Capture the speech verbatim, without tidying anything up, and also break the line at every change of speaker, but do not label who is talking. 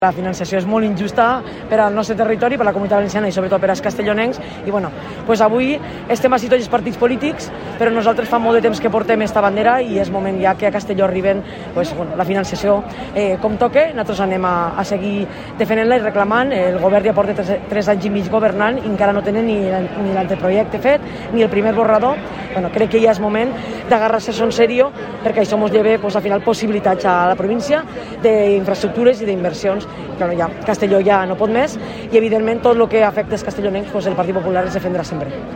La financiació és molt injusta per al nostre territori, per la comunitat valenciana i sobretot per als castellonencs. I bueno, pues avui estem així tots els partits polítics, però nosaltres fa molt de temps que portem esta bandera i és moment ja que a Castelló arriben pues, bueno, la financiació eh, com toque. Nosaltres anem a, a seguir defendent-la i reclamant. El govern ja porta tres, tres anys i mig governant i encara no tenen ni, ni l'anteprojecte fet ni el primer borrador. Bueno, crec que ja és moment d'agarrar-se en sèrio perquè això ens lleva pues, al final possibilitats a la província d'infraestructures i d'inversions. Claro, ja, Castelló ja no pot més i evidentment tot el que afecta els castellonencs pues, el Partit Popular es defendrà sempre.